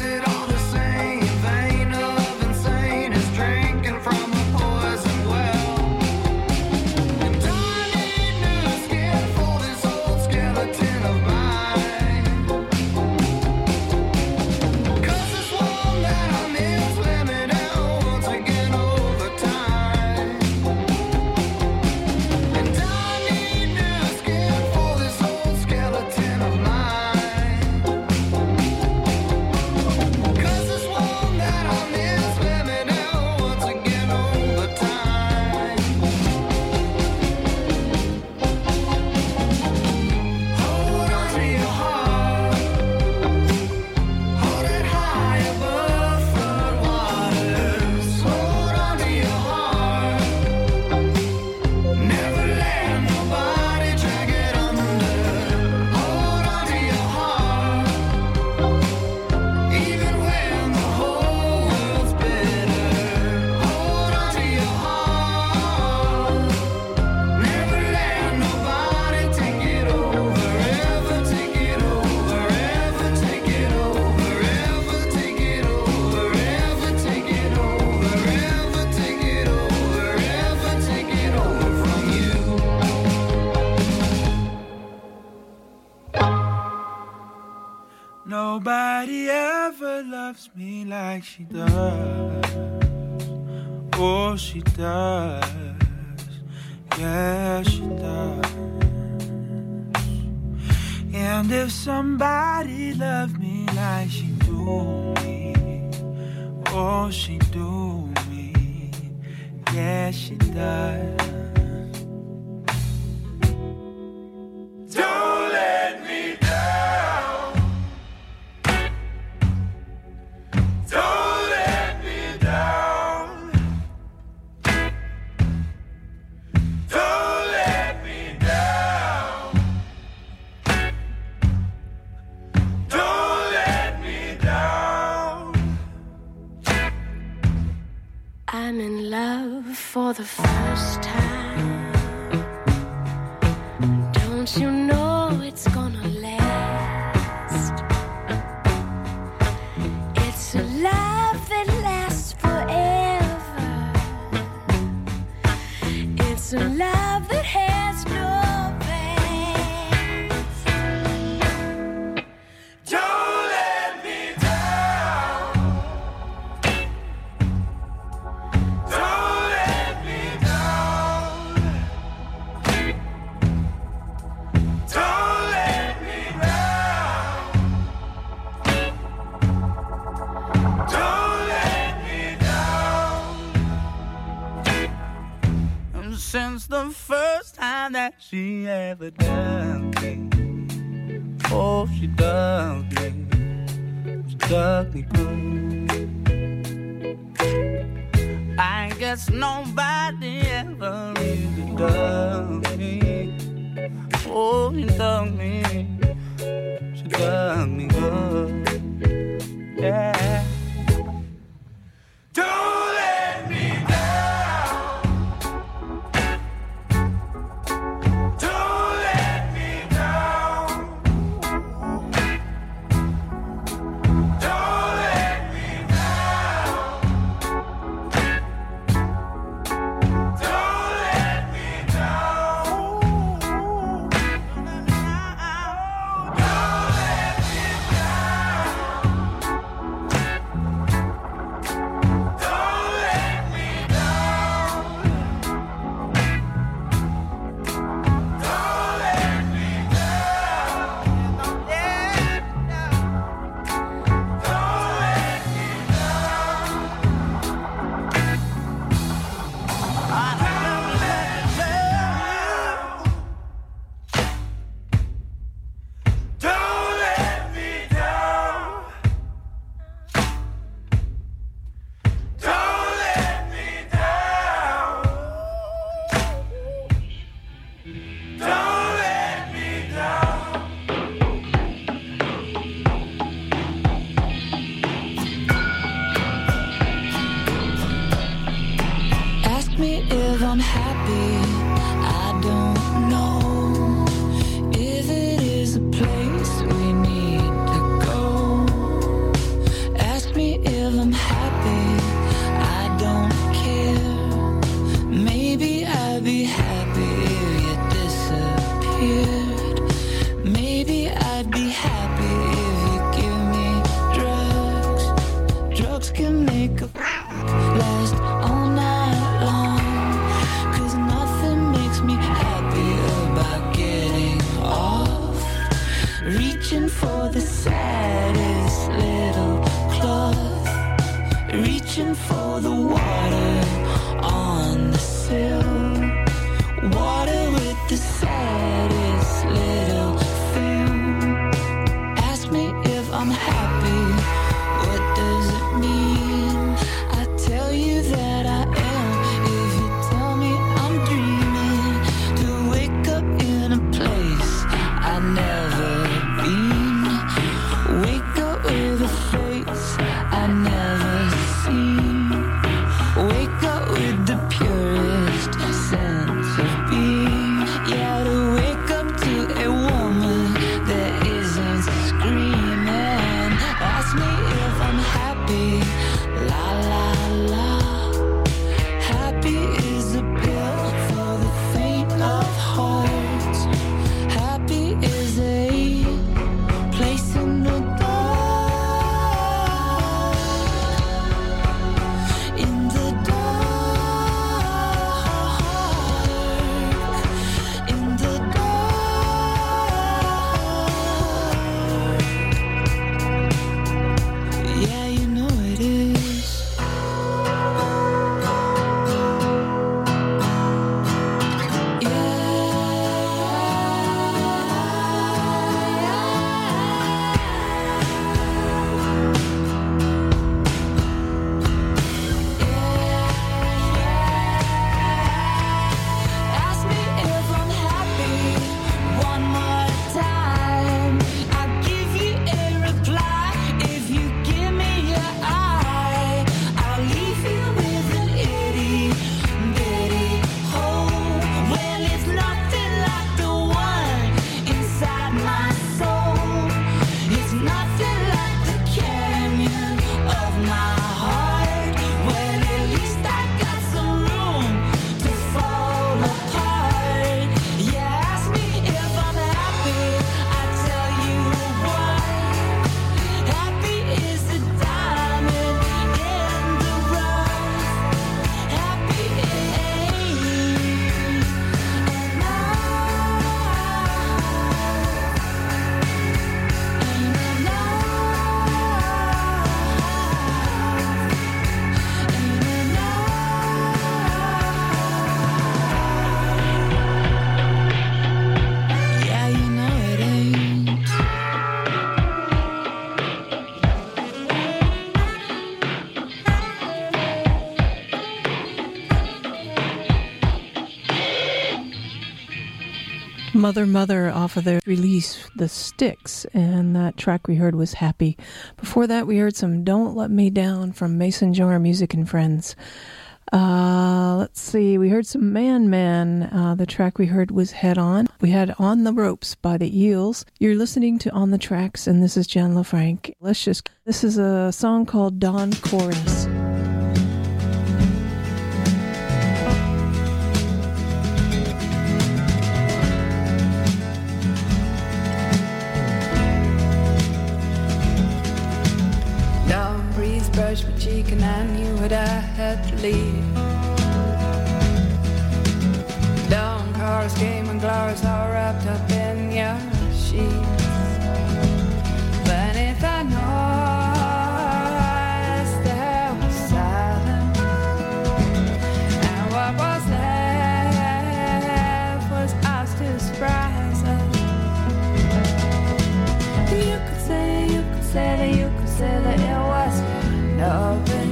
Nobody ever loves me like she does. Oh, she does. Yeah, she does. And if somebody loved me like she do me, oh, she do me. Yeah, she does. Don't let me down. Don't let me down. Don't let me down. Don't let me down. I'm in love for the first time. Don't you know it's gonna last? It's a love that lasts forever. It's a love that has no past. Don't let me down. Don't let me down. Don't let me down. Don't let me down. And since the first time that she ever done me, oh, she done me. She done me good. I guess nobody ever really done me. Oh, she done me. She done me good. Yeah. Don't let me down. Don't let me down. Don't let me down. Don't let me down. Don't let me down. can make a last all night long. 'Cause nothing makes me happier about getting off. Reaching for the saddest little cloth. Reaching for the water on the sill. Water with the saddest little film. Ask me if I'm happy, what does it mean? I tell you that I am, if you tell me I'm dreaming. To wake up in a place I've never been. Wake up with a face I've never seen. Wake up with the purest sense of being. Yeah, to wake up to a woman that isn't screaming. Ask me if I'm happy, la la la. Happy is a pill for the faint of heart. Happy is a place in the dark. In the dark. In the dark. Yeah, you know it is. Ask me if I'm happy one more time. I'll give you a reply if you give me your eye. I'll leave you with an itty bitty hole. Well, it's nothing like the one inside my soul. It's nothing like the canyon of my heart. Well, at least I got some room to fall apart. Yeah, ask me if I'm happy, I tell you what. Happy is a diamond in the rough. Happy is yeah, you know it ain't. Mother Mother off of their release The Styx, and that track we heard was Happy. Before that we heard some Don't Let Me Down from Mason Jar Music and Friends. Let's see, we heard some Man Man. The track we heard was Head On. We had On the Ropes by the Eels. You're listening to On the Tracks, and this is Jen LaFranc. This is a song called Dawn Chorus. Dawn breeze brushed my cheek and I knew what I had to leave. Dawn chorus came and glorious all wrapped up in your sheets. Beneath the noise there was silence, and what was left was us to surprise us. You could say that it was nothing.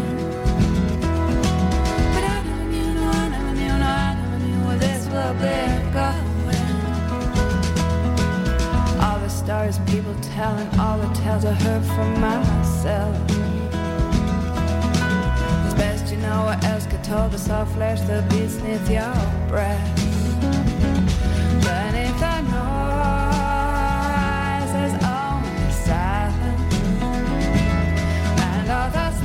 But I never knew where this would be going. All the stories people telling, all the tales I heard from myself. It's best you know what else could told us all flesh the beats beneath your breath. Beneath the noise there's only silence, and all that's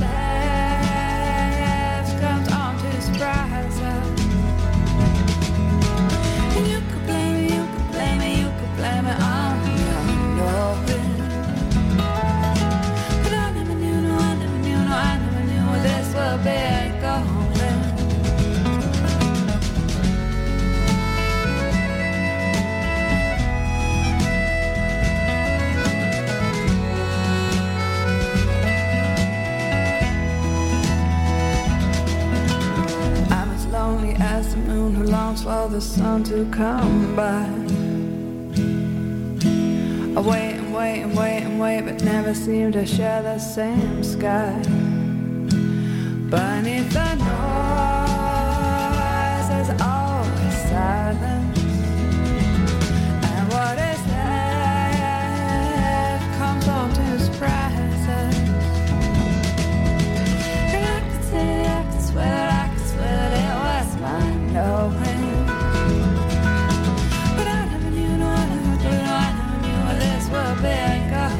left comes on to surprise us. And you could blame me, you could blame me, you could blame it on nothing. But I never knew moon who longs for the sun to come by. I wait and wait and wait and wait, but never seem to share the same sky. Beneath the noise, there's always silence, and what is left comes on to surprise us. And I could say, I could swear, I could swear that it was mine, knowing. But I never knew, no, I never knew, no, I never knew where this would be going.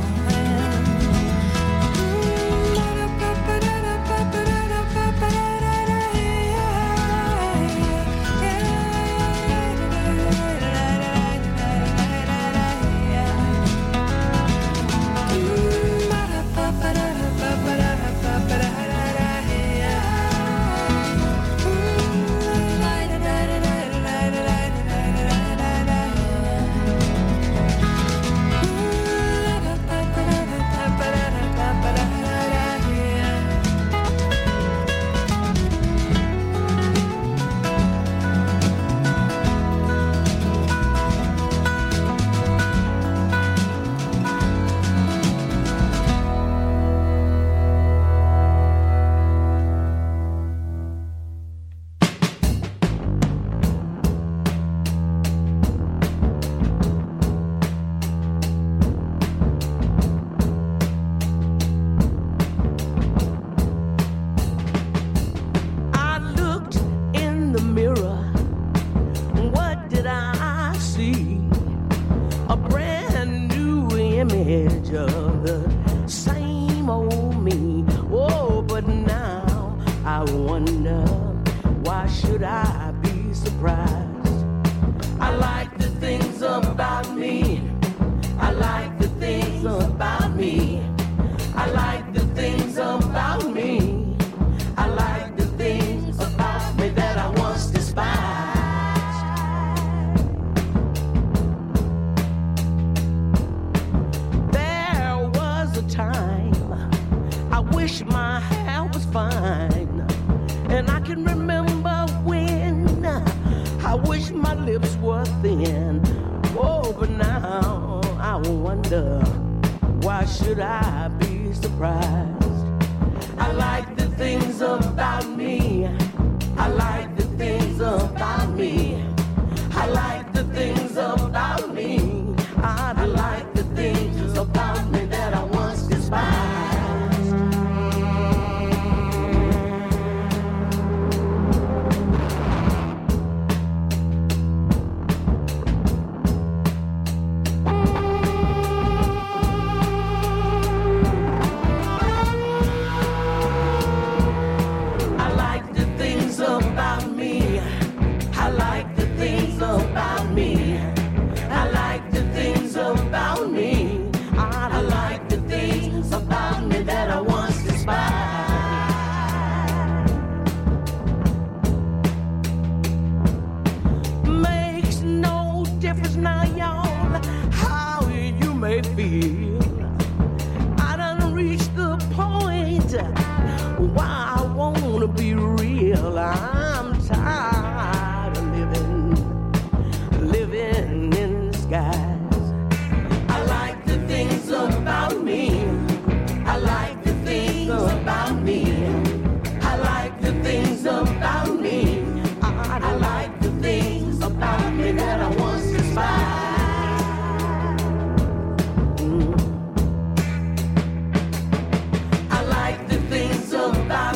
About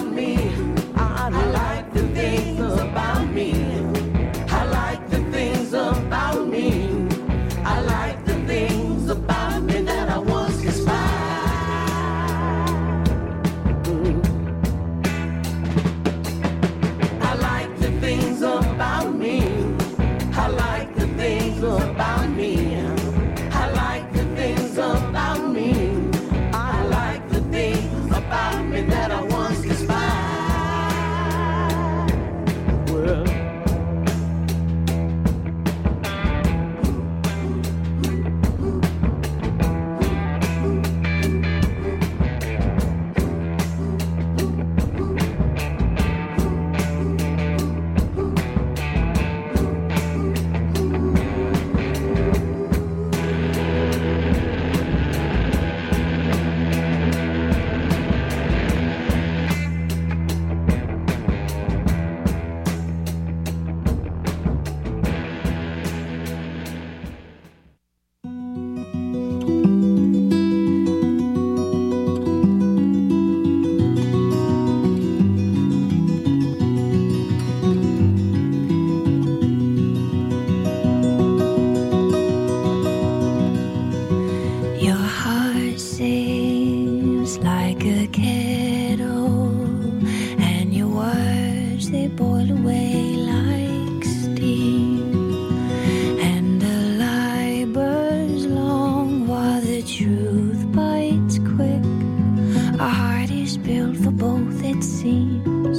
filled for both, it seems.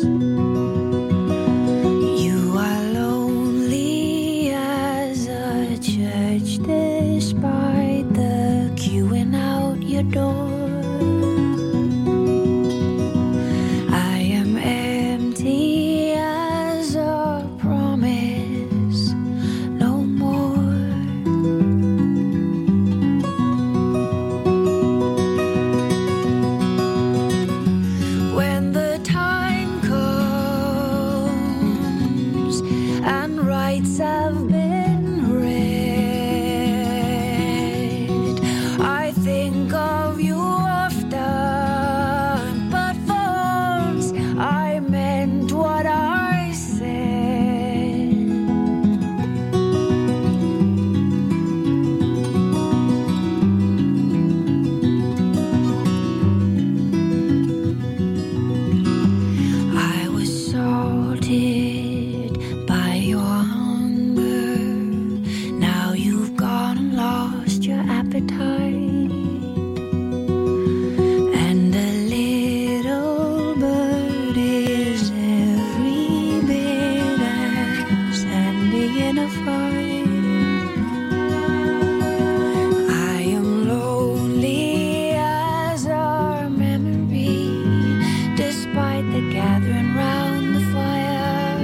You are lonely as a church despite the queuing out your door. I am empty as a promise, no more. When the time comes and rights have been read, I think of you often, but for once I meant what I said. I was salted by your hunger. Now you've gone and lost your appetite. And a little bird is every bit as handy in a fight. I am lonely as our memory, despite the gathering round the fire.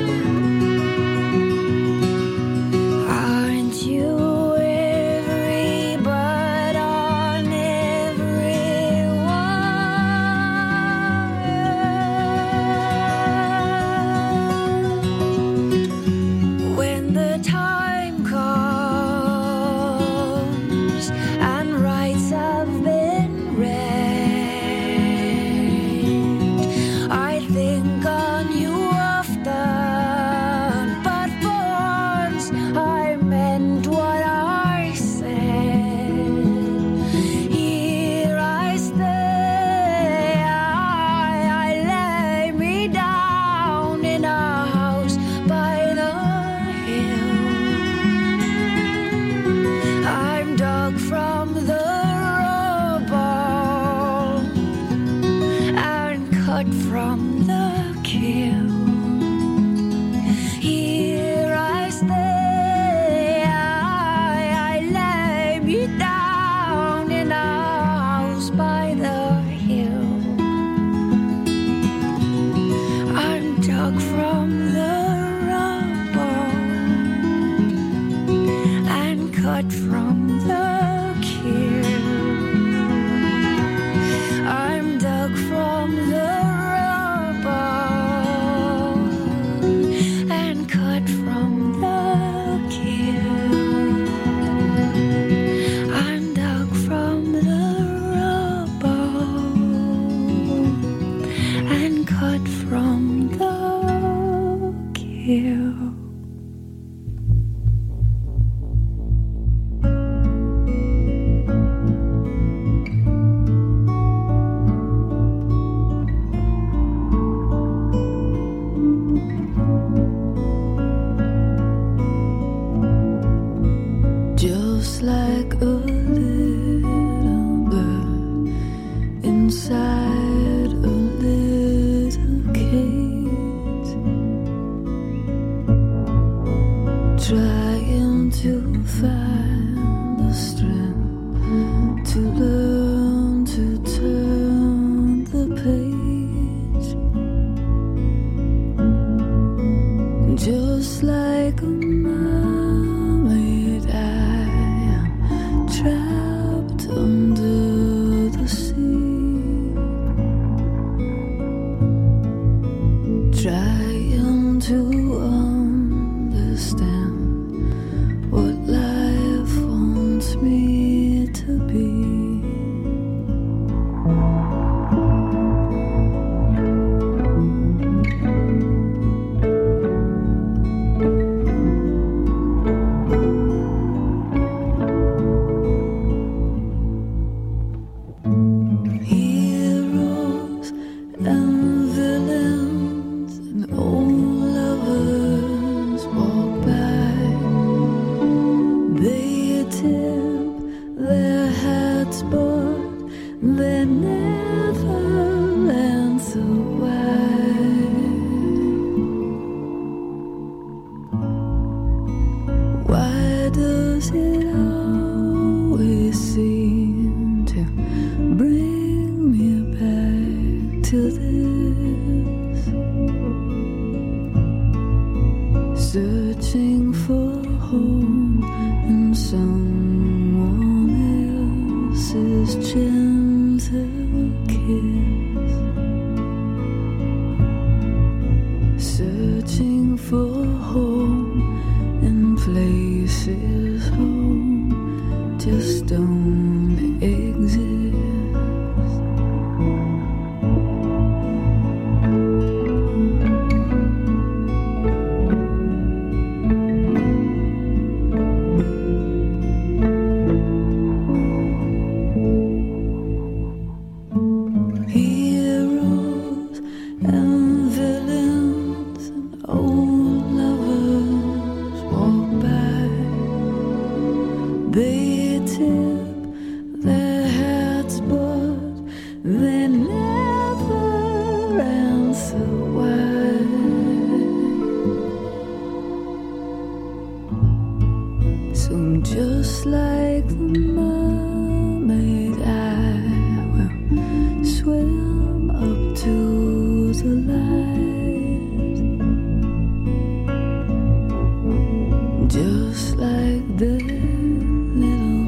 Aren't you every but on everyone? When the time comes and rights have been read, I think on you often, but for once I meant what I said. Here I stay, I lay me down in a house by the hill. I'm dug from the rubble and cut from the kill. Here I stay, I lay me down in a house by the hill. I'm dug from the rubble and cut from the kill. I'm dug from the rubble and cut from the kill. I'm dug from the rubble and cut from the kill. Just like a little bird inside a little cage, trying to find the strength to learn to turn the page. Just like a mermaid, I am trapped under the sea, trying to understand what life wants me to be. Heroes and villains and old lovers this, searching for home in someone else's gentle kiss, searching for home in places home just don't exist. Just like the mermaid, I will swim up to the light. Just like the little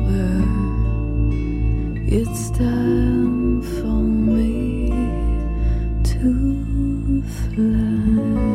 bird, it's time for me to fly.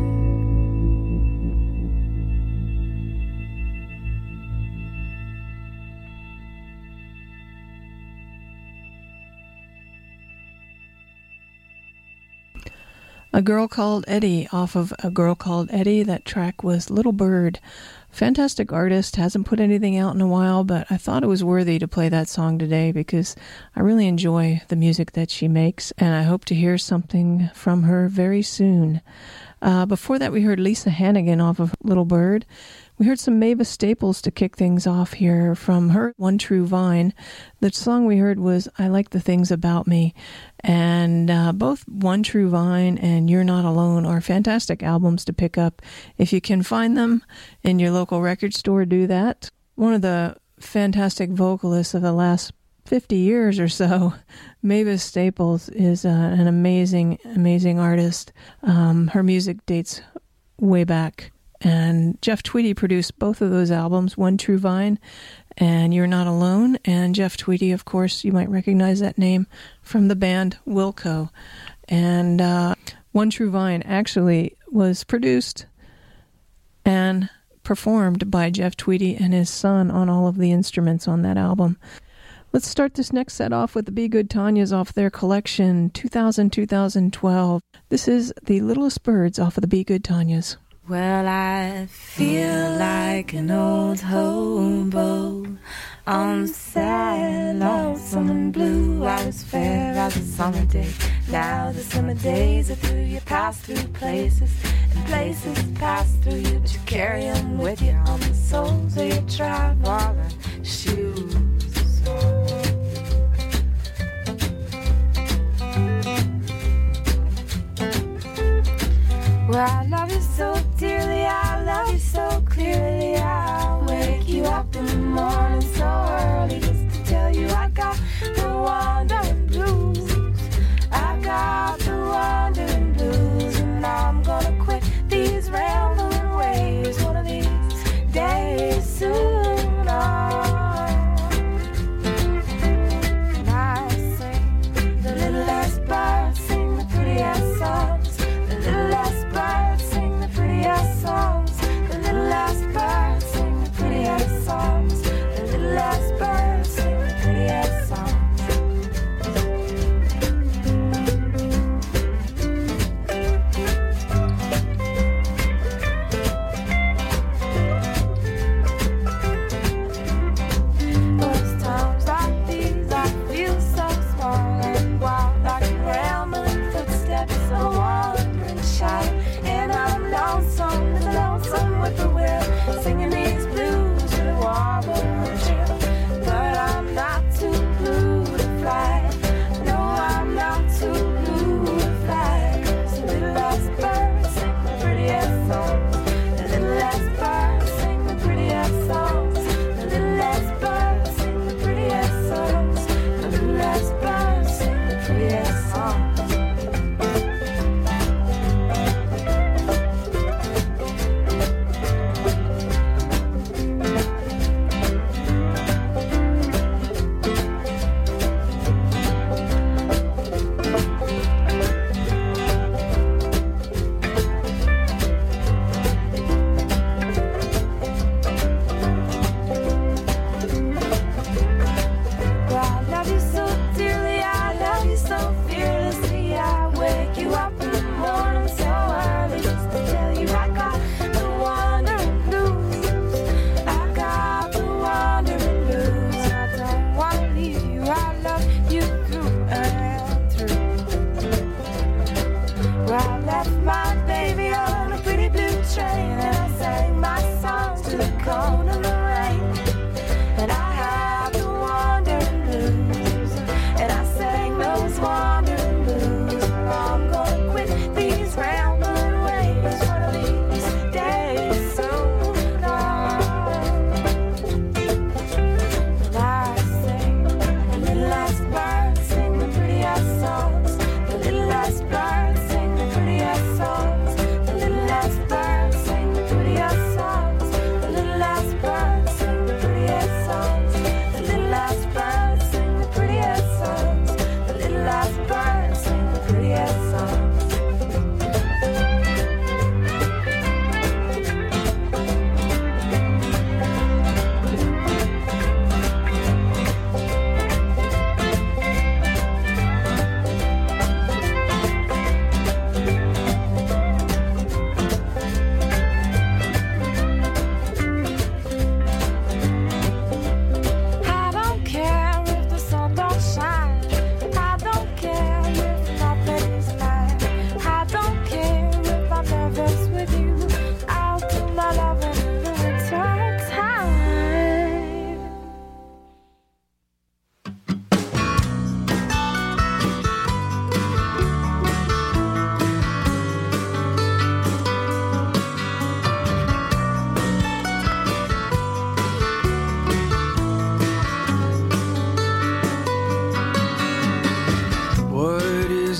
A Girl Called Eddie off of A Girl Called Eddie. That track was Little Bird. Fantastic artist, hasn't put anything out in a while, but I thought it was worthy to play that song today because I really enjoy the music that she makes, and I hope to hear something from her very soon. Before that, we heard Lisa Hannigan off of Little Bird. We heard some Mavis Staples to kick things off here from her One True Vine. The song we heard was I Like the Things About Me. And both One True Vine and You're Not Alone are fantastic albums to pick up. If you can find them in your local record store, do that. One of the fantastic vocalists of the last 50 years or so, Mavis Staples, is an amazing, amazing artist. Her music dates way back. And Jeff Tweedy produced both of those albums, One True Vine and You're Not Alone. And Jeff Tweedy, of course, you might recognize that name from the band Wilco. And One True Vine actually was produced and performed by Jeff Tweedy and his son on all of the instruments on that album. Let's start this next set off with the Be Good Tanyas off their collection 2000-2012. This is The Littlest Birds off of the Be Good Tanyas. Well, I feel like an old hobo on sad, lonesome and blue. I was fair as a summer day. Now the summer days are through. You pass through places, and places pass through you, but you carry them with you on the soles of your traveling shoes. Well, I love you so dearly, I love you so clearly. I'll wake you up in the morning so early just to tell you I got the wandering blues. I got the wandering blues, and I'm gonna quit these rambling ways one of these days soon. And I sing the littlest birds sing the prettiest songs. The littlest birds sing the prettiest songs. The littlest birds sing the prettiest songs. The littlest birds sing the prettiest songs. Those times like these, I feel so small and wild. I can ramble in footsteps so wandering shy. And I'm lonesome as a lonesome whippoorwill, singing these blues with a warble and chill. But I'm not too blue to fly. No, I'm not too blue to fly. 'Cause the littlest birds sing the prettiest songs. The littlest birds sing the prettiest songs. The littlest birds sing the prettiest songs. The littlest birds sing the prettiest songs.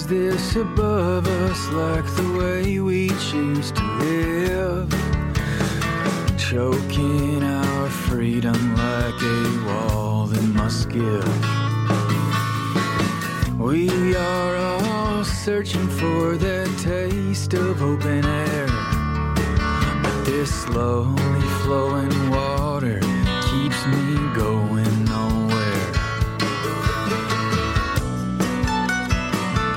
this above us, like the way we choose to live? Choking our freedom like a wall that must give. We are all searching for that taste of open air, but this slowly flowing water